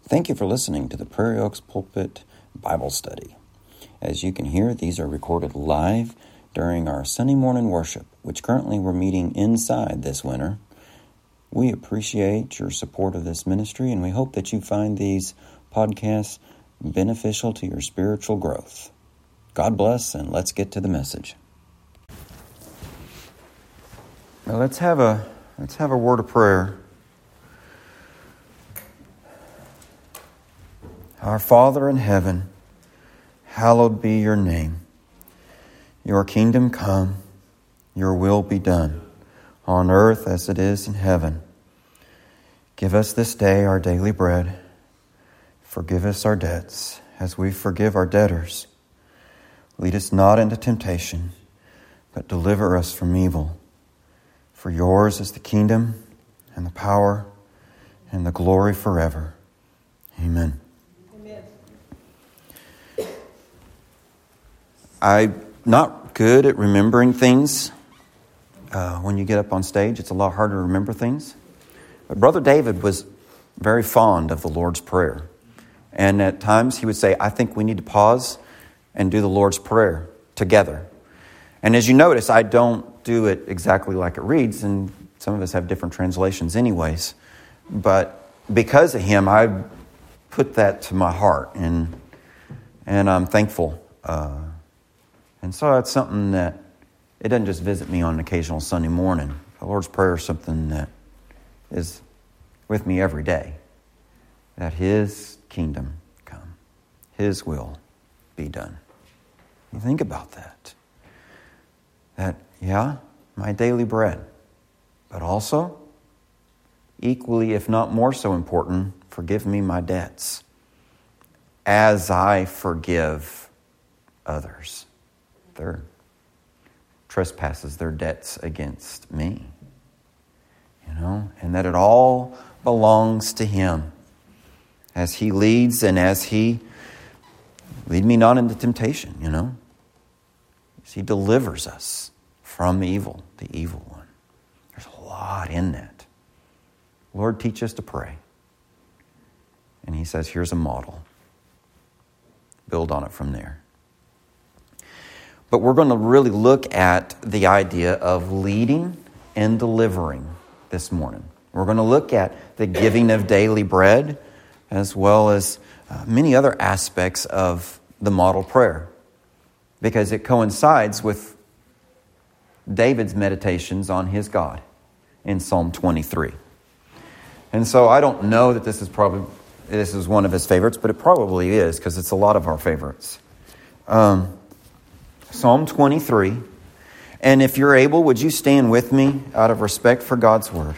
Thank you for listening to the Prairie Oaks Pulpit Bible Study. As you can hear, these are recorded live during our Sunday morning worship, which currently we're meeting inside this winter. We appreciate your support of this ministry, and we hope that you find these podcasts beneficial to your spiritual growth. God bless, and let's get to the message. Now let's have a word of prayer. Our Father in heaven, hallowed be your name. Your kingdom come, your will be done, on earth as it is in heaven. Give us this day our daily bread. Forgive us our debts, as we forgive our debtors. Lead us not into temptation, but deliver us from evil. For yours is the kingdom, and the power, and the glory forever. Amen. I'm not good at remembering things. When you get up on stage, it's a lot harder to remember things. But Brother David was very fond of the Lord's Prayer. And at times he would say, I think we need to pause and do the Lord's Prayer together. And as you notice, I don't do it exactly like it reads, and some of us have different translations anyways. But because of him, I put that to my heart, and I'm thankful. And so it's something that, it doesn't just visit me on an occasional Sunday morning. The Lord's Prayer is something that is with me every day. That His kingdom come. His will be done. You think about that. That, my daily bread. But also, equally, if not more so important, forgive me my debts. As I forgive others. Their trespasses, their debts against me. And that it all belongs to Him. As He leads and as He lead me not into temptation, As He delivers us from evil, the evil one. There's a lot in that. Lord, teach us to pray. And He says, here's a model. Build on it from there. But we're going to really look at the idea of leading and delivering this morning. We're going to look at the giving of daily bread, as well as many other aspects of the model prayer, because it coincides with David's meditations on his God in Psalm 23. And so I don't know that this is one of his favorites, but it probably is, because it's a lot of our favorites. Psalm 23. And if you're able, would you stand with me out of respect for God's word?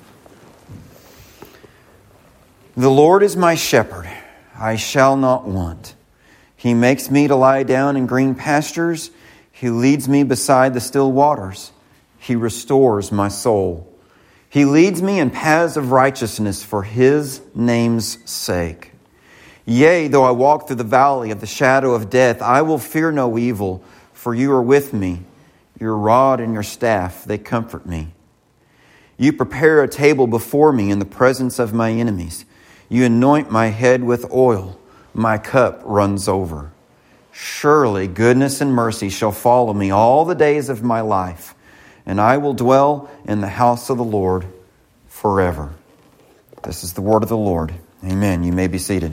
The Lord is my shepherd, I shall not want. He makes me to lie down in green pastures. He leads me beside the still waters. He restores my soul. He leads me in paths of righteousness for His name's sake. Yea, though I walk through the valley of the shadow of death, I will fear no evil, for you are with me. Your rod and your staff, they comfort me. You prepare a table before me in the presence of my enemies. You anoint my head with oil. My cup runs over. Surely goodness and mercy shall follow me all the days of my life, and I will dwell in the house of the Lord forever. This is the word of the Lord. Amen. You may be seated.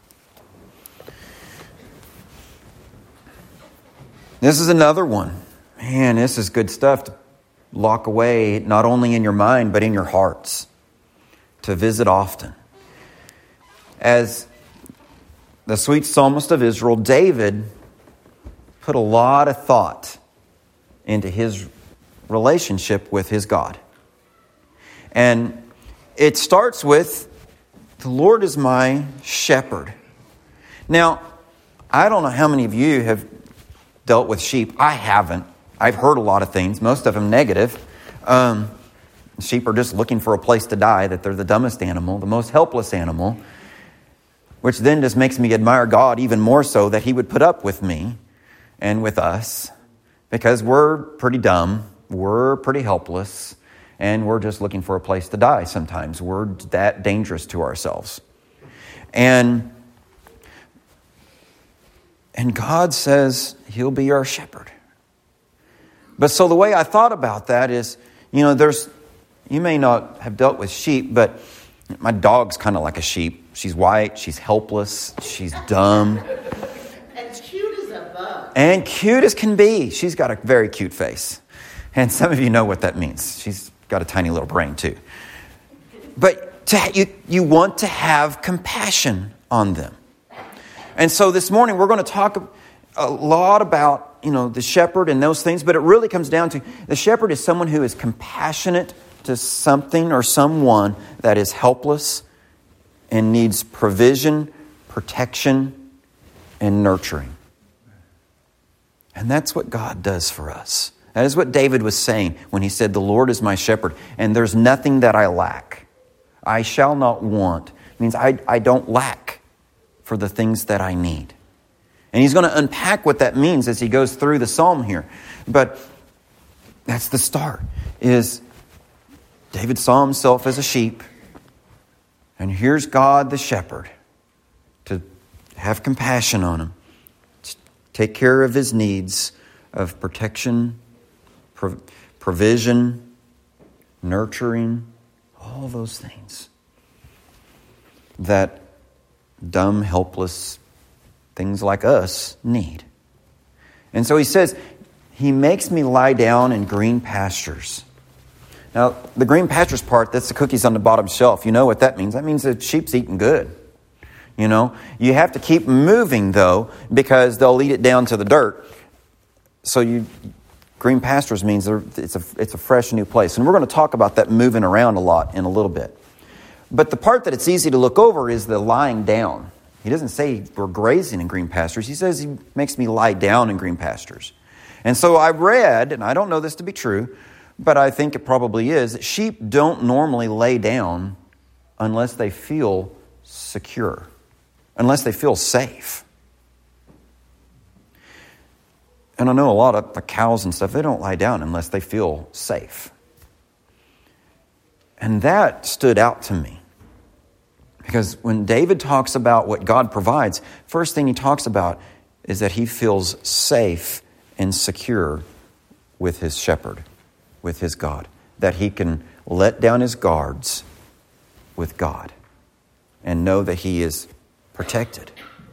This is another one. Man, this is good stuff to lock away, not only in your mind, but in your hearts, to visit often. As the sweet psalmist of Israel, David put a lot of thought into his relationship with his God. And it starts with, the Lord is my shepherd. Now, I don't know how many of you have dealt with sheep. I haven't. I've heard a lot of things, most of them negative. Sheep are just looking for a place to die, that they're the dumbest animal, the most helpless animal, which then just makes me admire God even more so that He would put up with me and with us, because we're pretty dumb, we're pretty helpless, and we're just looking for a place to die sometimes. We're that dangerous to ourselves. And God says He'll be our shepherd. But so the way I thought about that is, you may not have dealt with sheep, but my dog's kind of like a sheep. She's white, she's helpless, she's dumb. And cute as a bug. And cute as can be. She's got a very cute face. And some of you know what that means. She's got a tiny little brain too. But you want to have compassion on them. And so this morning we're going to talk a lot about, the shepherd and those things, but it really comes down to the shepherd is someone who is compassionate to something or someone that is helpless and needs provision, protection, and nurturing. And that's what God does for us. That is what David was saying when he said, "The Lord is my shepherd, and there's nothing that I lack. I shall not want." It means I don't lack for the things that I need. And he's going to unpack what that means as he goes through the psalm here. But that's the start, is David saw himself as a sheep. And here's God the shepherd to have compassion on him, to take care of his needs of protection, provision, nurturing, all those things that dumb, helpless things like us need. And so he says, He makes me lie down in green pastures. Now, the green pastures part, that's the cookies on the bottom shelf. You know what that means. That means the sheep's eating good. You have to keep moving, though, because they'll eat it down to the dirt. So green pastures means it's a fresh new place. And we're going to talk about that moving around a lot in a little bit. But the part that it's easy to look over is the lying down. He doesn't say we're grazing in green pastures. He says He makes me lie down in green pastures. And so I read, and I don't know this to be true, but I think it probably is, that sheep don't normally lay down unless they feel secure, unless they feel safe. And I know a lot of the cows and stuff, they don't lie down unless they feel safe. And that stood out to me. Because when David talks about what God provides, first thing he talks about is that he feels safe and secure with his shepherd, with his God. That he can let down his guards with God and know that he is protected.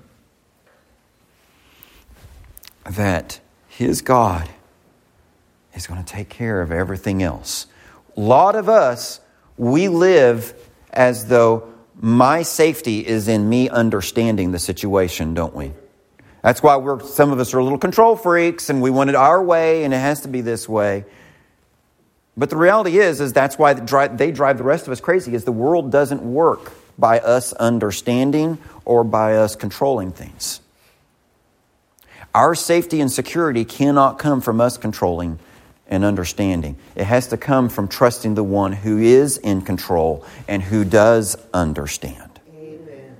That his God is going to take care of everything else. A lot of us, we live as though my safety is in me understanding the situation, don't we? That's why some of us are little control freaks and we want it our way and it has to be this way. But the reality is that's why they drive the rest of us crazy, is the world doesn't work by us understanding or by us controlling things. Our safety and security cannot come from us controlling and understanding. It has to come from trusting the one who is in control and who does understand. Amen.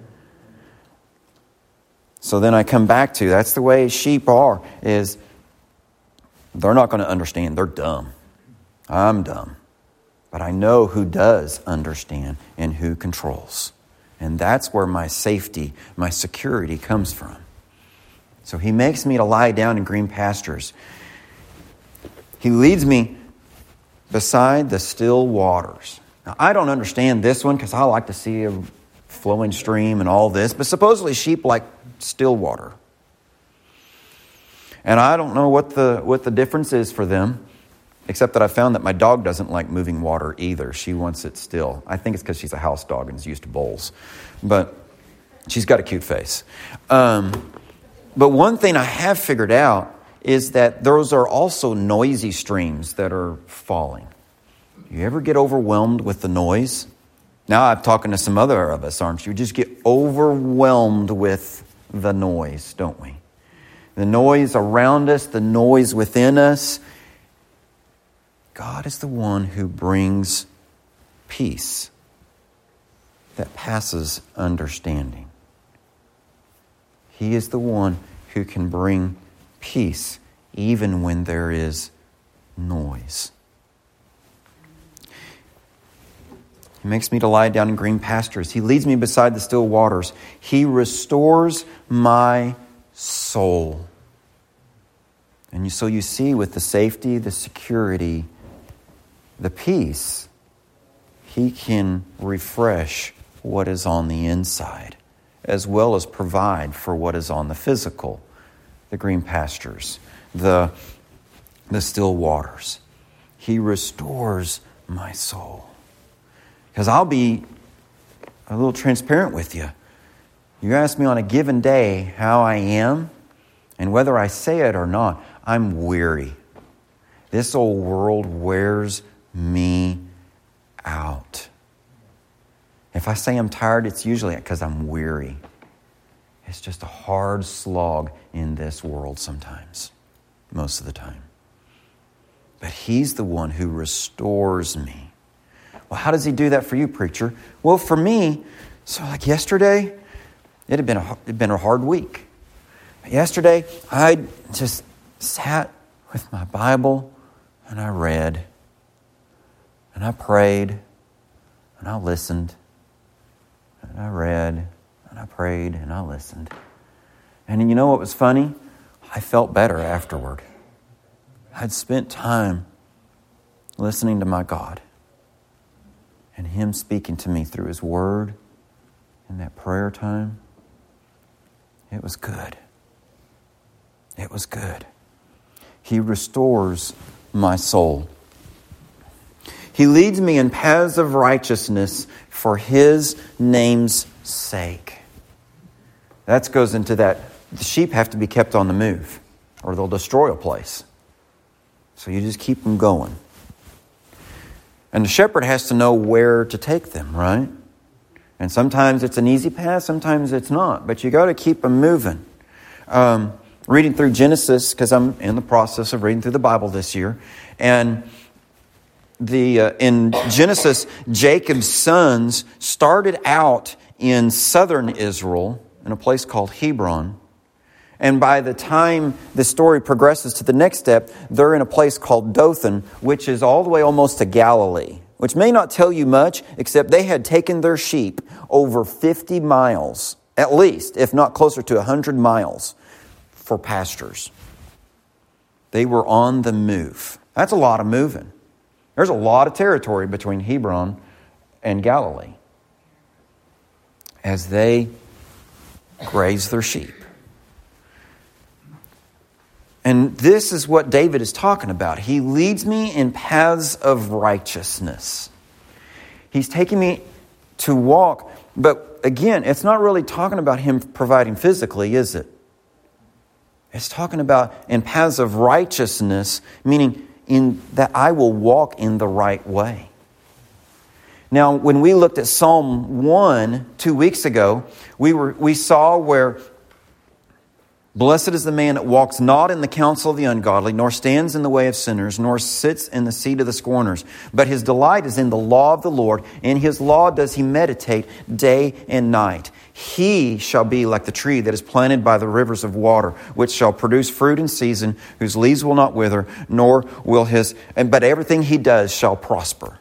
So then I come back to, that's the way sheep are, is they're not going to understand. They're dumb. I'm dumb. But I know who does understand and who controls. And that's where my safety, my security comes from. So He makes me to lie down in green pastures. He leads me beside the still waters. Now, I don't understand this one because I like to see a flowing stream and all this, but supposedly sheep like still water. And I don't know what the difference is for them, except that I found that my dog doesn't like moving water either. She wants it still. I think it's because she's a house dog and is used to bowls. But she's got a cute face. But one thing I have figured out is that those are also noisy streams that are falling. You ever get overwhelmed with the noise? Now I'm talking to some other of us, aren't you? We just get overwhelmed with the noise, don't we? The noise around us, the noise within us. God is the one who brings peace that passes understanding. He is the one who can bring peace even when there is noise. He makes me to lie down in green pastures. He leads me beside the still waters. He restores my soul. And so you see, with the safety, the security, the peace, He can refresh what is on the inside, as well as provide for what is on the physical, the green pastures, the still waters. He restores my soul. Because I'll be a little transparent with you. You ask me on a given day how I am, and whether I say it or not, I'm weary. This old world wears me out. If I say I'm tired, it's usually because I'm weary. It's just a hard slog in this world sometimes, most of the time. But He's the one who restores me. Well, how does He do that for you, preacher? Well, for me, so like yesterday, it had been a hard week. Yesterday, I just sat with my Bible and I read and I prayed and I listened and I read and I prayed and I listened. And you know what was funny? I felt better afterward. I'd spent time listening to my God and Him speaking to me through His Word in that prayer time. It was good. It was good. He restores my soul. He leads me in paths of righteousness for His name's sake. That goes into that. The sheep have to be kept on the move, or they'll destroy a place. So you just keep them going. And the shepherd has to know where to take them, right? And sometimes it's an easy path, sometimes it's not. But you got to keep them moving. Reading through Genesis, because I'm in the process of reading through the Bible this year. And in Genesis, Jacob's sons started out in southern Israel, in a place called Hebron. And by the time the story progresses to the next step, they're in a place called Dothan, which is all the way almost to Galilee, which may not tell you much, except they had taken their sheep over 50 miles, at least, if not closer to 100 miles, for pastures. They were on the move. That's a lot of moving. There's a lot of territory between Hebron and Galilee as they graze their sheep. And this is what David is talking about. He leads me in paths of righteousness. He's taking me to walk. But again, it's not really talking about Him providing physically, is it? It's talking about in paths of righteousness, meaning in that I will walk in the right way. Now, when we looked at Psalm 1 2 weeks ago, we saw where blessed is the man that walks not in the counsel of the ungodly, nor stands in the way of sinners, nor sits in the seat of the scorners. But his delight is in the law of the Lord. In His law does he meditate day and night. He shall be like the tree that is planted by the rivers of water, which shall produce fruit in season, whose leaves will not wither, nor will but everything he does shall prosper.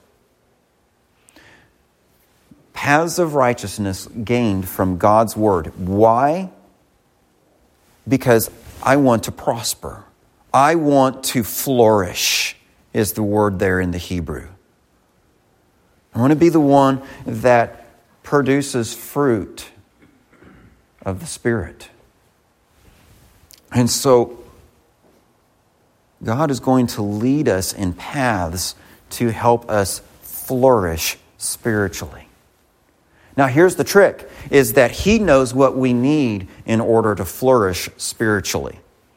Paths of righteousness gained from God's word. Why? Because I want to prosper. I want to flourish, is the word there in the Hebrew. I want to be the one that produces fruit of the Spirit. And so God is going to lead us in paths to help us flourish spiritually. Now here's the trick, is that He knows what we need in order to flourish spiritually.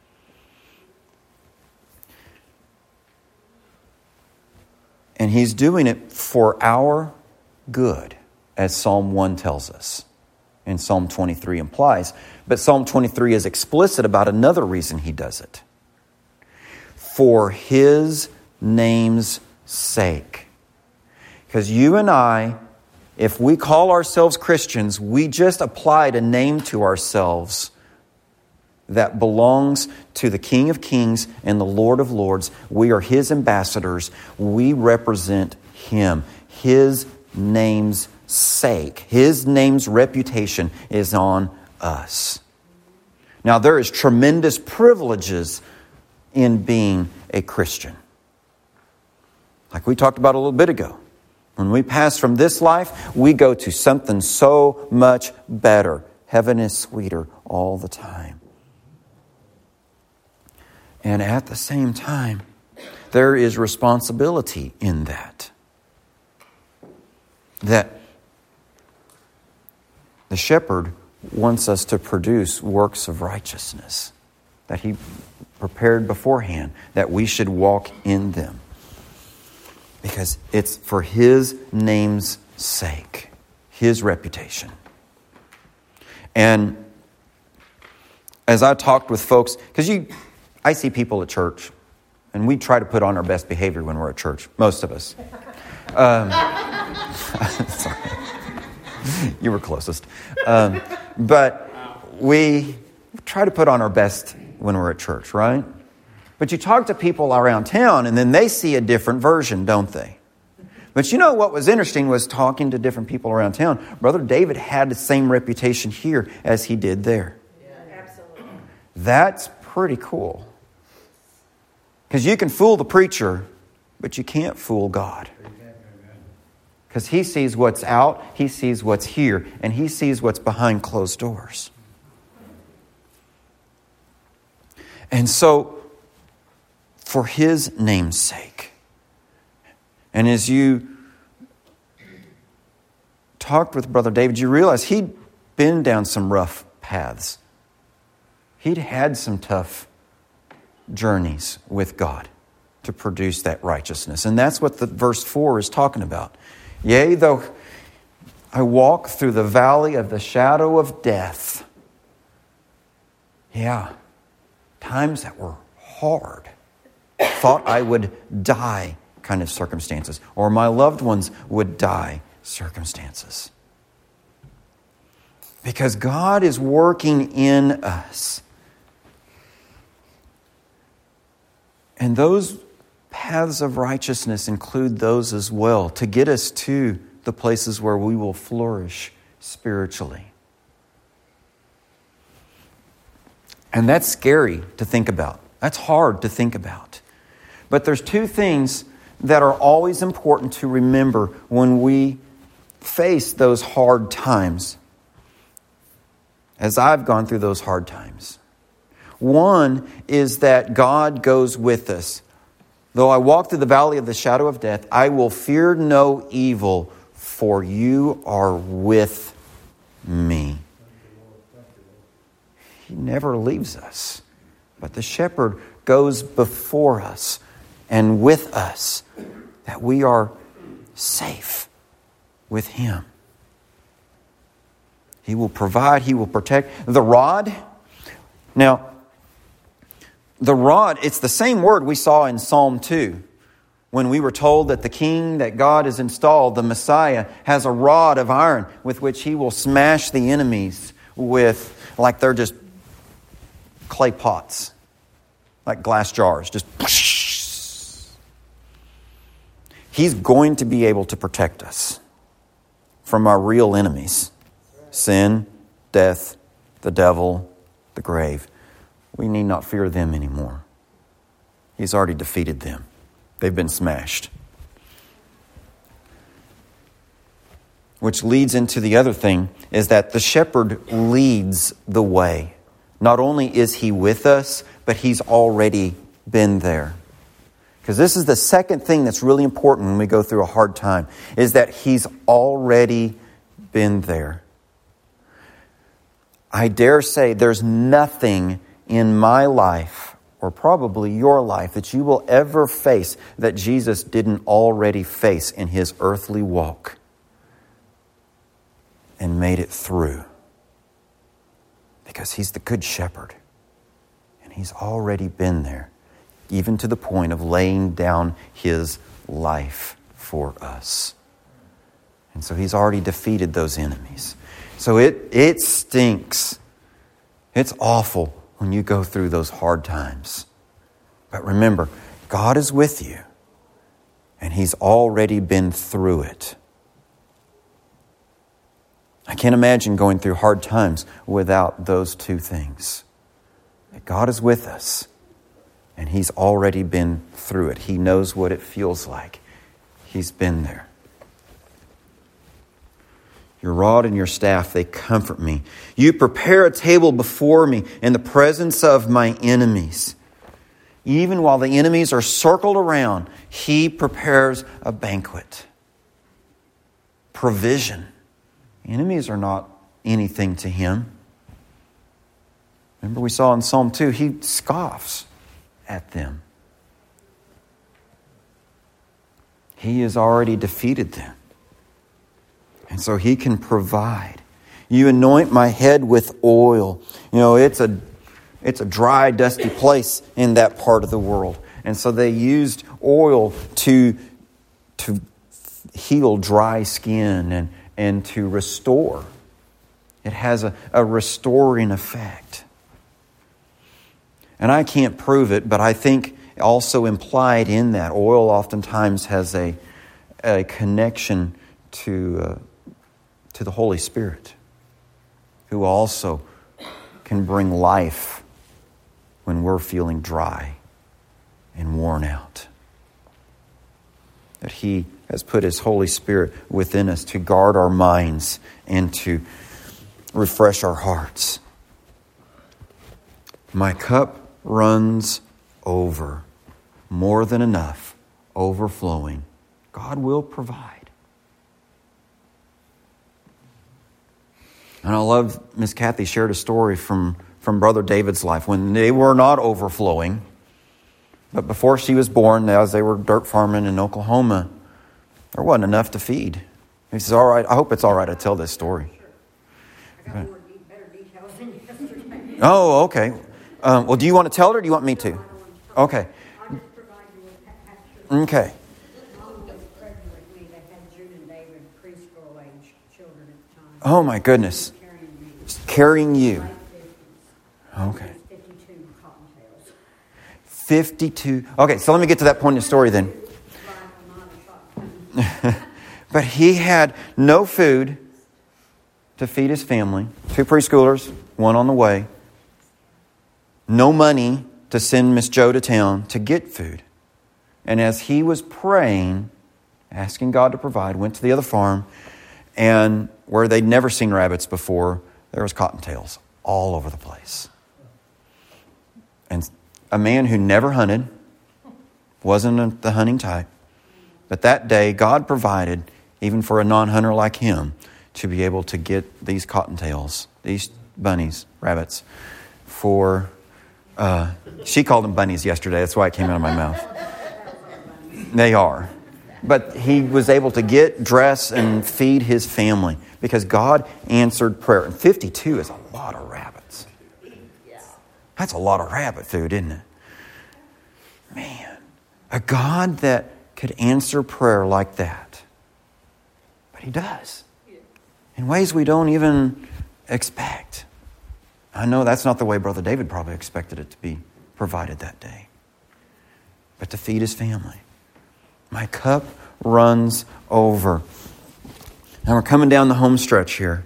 And He's doing it for our good, as Psalm 1 tells us, and Psalm 23 implies. But Psalm 23 is explicit about another reason He does it. For His name's sake. Because you and I, if we call ourselves Christians, we just applied a name to ourselves that belongs to the King of Kings and the Lord of Lords. We are His ambassadors. We represent Him. His name's sake. His name's reputation is on us. Now, there is tremendous privileges in being a Christian. Like we talked about a little bit ago. When we pass from this life, we go to something so much better. Heaven is sweeter all the time. And at the same time, there is responsibility in that. That the shepherd wants us to produce works of righteousness that He prepared beforehand, that we should walk in them. Because it's for His name's sake, His reputation. And as I talked with folks, because I see people at church, and we try to put on our best behavior when we're at church, most of us. Sorry. You were closest. But we try to put on our best when we're at church, right? But you talk to people around town, and then they see a different version, don't they? But you know what was interesting was talking to different people around town. Brother David had the same reputation here as he did there. Yeah, absolutely. That's pretty cool. Because you can fool the preacher, but you can't fool God. Because He sees what's out, He sees what's here, and He sees what's behind closed doors. And so, for His name's sake, and as you talked with Brother David, you realize he'd been down some rough paths. He'd had some tough journeys with God to produce that righteousness. And that's what the verse 4 is talking about. Yea, though I walk through the valley of the shadow of death. Yeah, times that were hard. Thought I would die kind of circumstances. Or my loved ones would die circumstances. Because God is working in us. And those paths of righteousness include those as well, to get us to the places where we will flourish spiritually. And that's scary to think about. That's hard to think about. But there's two things that are always important to remember when we face those hard times, as I've gone through those hard times. One is that God goes with us. Though I walk through the valley of the shadow of death, I will fear no evil, for you are with me. He never leaves us. But the shepherd goes before us and with us, that we are safe with Him. He will provide, He will protect. The rod, now, the rod, it's the same word we saw in Psalm 2. When we were told that the king that God has installed, the Messiah, has a rod of iron with which He will smash the enemies with, like they're just clay pots, like glass jars, just whoosh. He's going to be able to protect us from our real enemies. Sin, death, the devil, the grave. We need not fear them anymore. He's already defeated them. They've been smashed. Which leads into the other thing, is that the shepherd leads the way. Not only is He with us, but He's already been there. Because this is the second thing that's really important when we go through a hard time, is that He's already been there. I dare say there's nothing in my life, or probably your life, that you will ever face that Jesus didn't already face in His earthly walk and made it through. Because He's the good shepherd. And He's already been there, even to the point of laying down His life for us. And so He's already defeated those enemies. So it stinks. It's awful when you go through those hard times. But remember, God is with you. And He's already been through it. I can't imagine going through hard times without those two things. That God is with us, and He's already been through it. He knows what it feels like. He's been there. Your rod and your staff, they comfort me. You prepare a table before me in the presence of my enemies. Even while the enemies are circled around, He prepares a banquet. Provision. Enemies are not anything to Him. Remember we saw in Psalm 2, He scoffs at them. He has already defeated them. And so He can provide. You anoint my head with oil. You know, it's a dry, dusty place in that part of the world. And so they used oil to heal dry skin and to restore. It has a restoring effect. And I can't prove it, but I think also implied in that, oil oftentimes has a connection to the Holy Spirit, who also can bring life when we're feeling dry and worn out. That He has put His Holy Spirit within us to guard our minds and to refresh our hearts. My cup runs over, more than enough, overflowing. God will provide. And I love Miss Kathy shared a story from Brother David's life when they were not overflowing. But before she was born, as they were dirt farming in Oklahoma, there wasn't enough to feed. He says, all right, I hope it's all right I tell this story. I got more better details than yesterday. Oh, okay. Well, do you want to tell it or do you want me to? Okay. I'll just provide you with pictures. Okay. Mom was pregnant with me. They had June and David, preschool age children at the time. Oh, my goodness. Carrying me. Carrying you. Late 50s. Okay. 52 cottontails. 52. Okay, so let me get to that point in the story then. But he had no food to feed his family. 2 preschoolers, 1 on the way. No money to send Miss Jo to town to get food. And as he was praying, asking God to provide, went to the other farm, and where they'd never seen rabbits before, there was cottontails all over the place. And a man who never hunted, wasn't the hunting type, but that day God provided, even for a non-hunter like him, to be able to get these cottontails, these bunnies, rabbits, for... she called them bunnies yesterday. That's why it came out of my mouth. They are. But he was able to get, dress, and feed his family because God answered prayer. And 52 is a lot of rabbits. That's a lot of rabbit food, isn't it? Man, a God that could answer prayer like that. But He does. In ways we don't even expect. I know that's not the way Brother David probably expected it to be provided that day. But to feed his family. My cup runs over. Now we're coming down the home stretch here.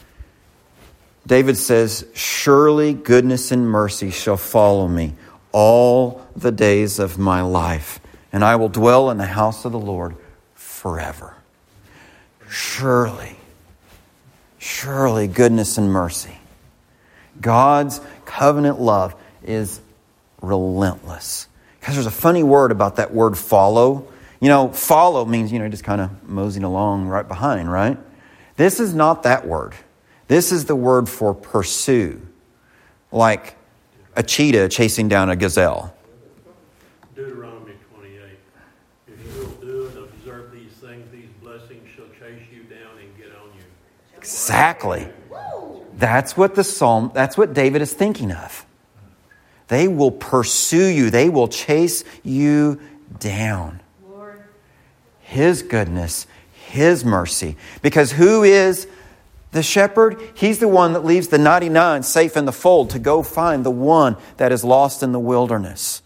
David says, surely goodness and mercy shall follow me all the days of my life, and I will dwell in the house of the Lord forever. Surely goodness and mercy. God's covenant love is relentless. Because there's a funny word about that word follow. You know, follow means, just kind of moseying along right behind, right? This is not that word. This is the word for pursue. Like a cheetah chasing down a gazelle. Deuteronomy 28. If you will do and observe these things, these blessings shall chase you down and get on you. Exactly. That's what David is thinking of. They will pursue you. They will chase you down. Lord. His goodness, His mercy. Because who is the shepherd? He's the one that leaves the 99 safe in the fold to go find the one that is lost in the wilderness.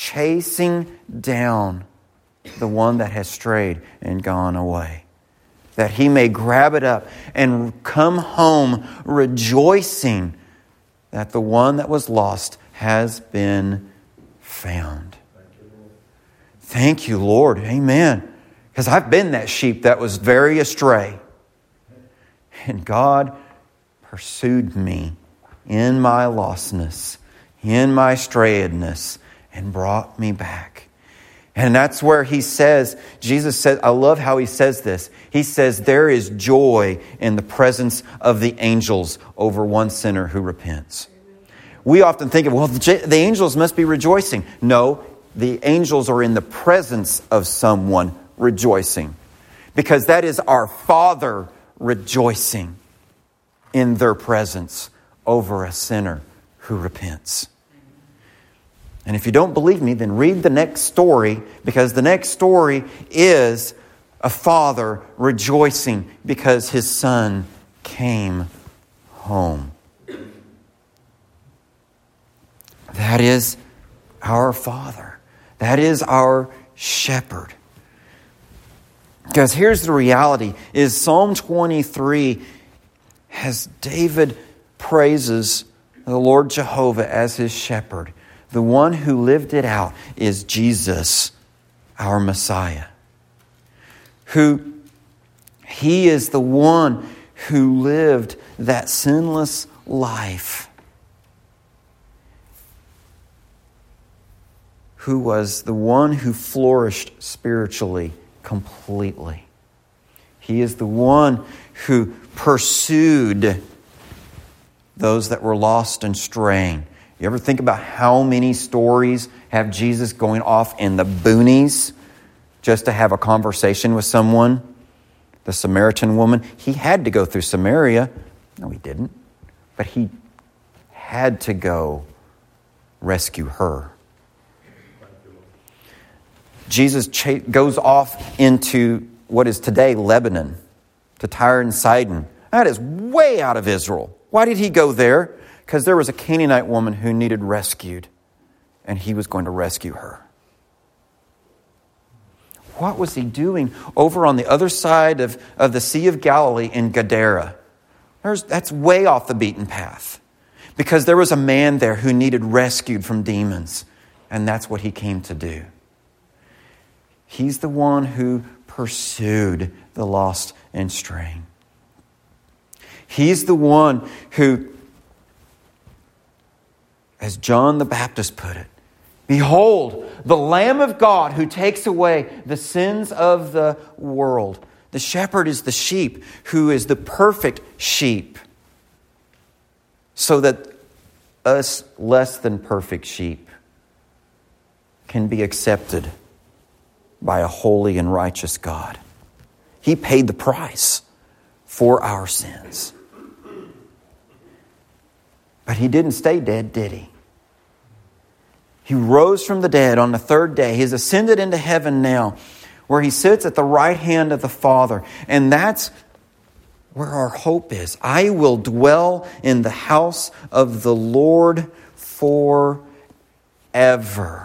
Chasing down the one that has strayed and gone away. that he may grab it up and come home rejoicing that the one that was lost has been found. Thank you, Lord. Amen. Because I've been that sheep that was very astray. And God pursued me in my lostness, in my strayedness, and brought me back. And that's where he says, Jesus said, I love how he says this. He says, there is joy in the presence of the angels over one sinner who repents. We often think of, well, the angels must be rejoicing. No, the angels are in the presence of someone rejoicing. Because that is our Father rejoicing in their presence over a sinner who repents. And if you don't believe me, then read the next story, because the next story is a father rejoicing because his son came home. That is our Father. That is our shepherd. Because here's the reality, is Psalm 23, as David praises the Lord Jehovah as his shepherd, the one who lived it out is Jesus, our Messiah. He is the one who lived that sinless life. Who was the one who flourished spiritually completely. He is the one who pursued those that were lost and straying. You ever think about how many stories have Jesus going off in the boonies just to have a conversation with someone? The Samaritan woman, he had to go through Samaria. No, he didn't. But he had to go rescue her. Jesus goes off into what is today Lebanon, to Tyre and Sidon. That is way out of Israel. Why did he go there? Because there was a Canaanite woman who needed rescued, and he was going to rescue her. What was he doing over on the other side of the Sea of Galilee in Gadara? That's way off the beaten path. Because there was a man there who needed rescued from demons, and that's what he came to do. He's the one who pursued the lost and straying. He's the one who, as John the Baptist put it, behold, the Lamb of God who takes away the sins of the world. The shepherd is the sheep, who is the perfect sheep, so that us less than perfect sheep can be accepted by a holy and righteous God. He paid the price for our sins. But he didn't stay dead, did he? He rose from the dead on the third day. He's ascended into heaven now, where he sits at the right hand of the Father. And that's where our hope is. I will dwell in the house of the Lord forever.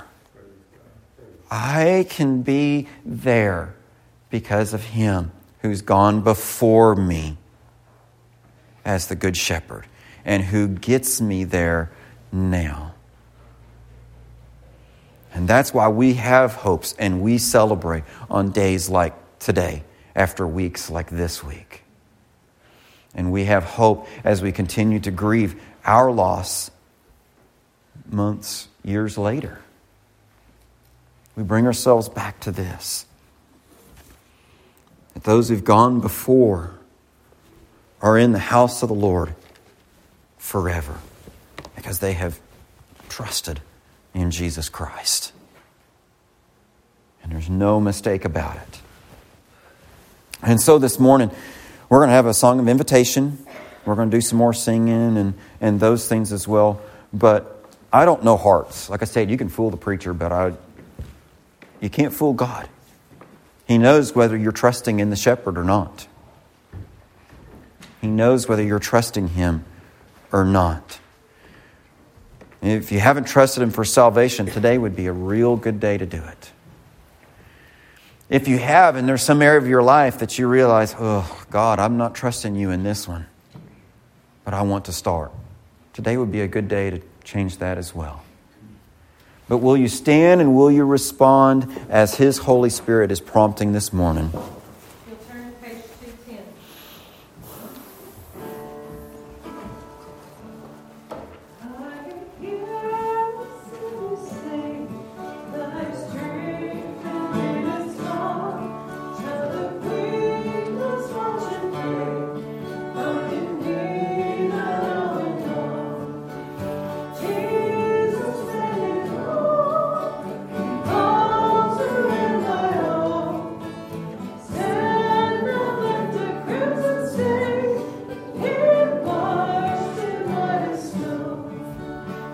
I can be there because of him who's gone before me as the Good Shepherd and who gets me there now. And that's why we have hopes and we celebrate on days like today, after weeks like this week. And we have hope as we continue to grieve our loss months, years later. We bring ourselves back to this. That those who've gone before are in the house of the Lord forever, because they have trusted in Jesus Christ. And there's no mistake about it. And so this morning, we're going to have a song of invitation. We're going to do some more singing and those things as well. But I don't know hearts. Like I said, you can fool the preacher, but you can't fool God. He knows whether you're trusting in the shepherd or not. He knows whether you're trusting him or not. If you haven't trusted him for salvation, today would be a real good day to do it. If you have, and there's some area of your life that you realize, oh, God, I'm not trusting you in this one, but I want to start. Today would be a good day to change that as well. But will you stand and will you respond as His Holy Spirit is prompting this morning? You'll turn to page 210.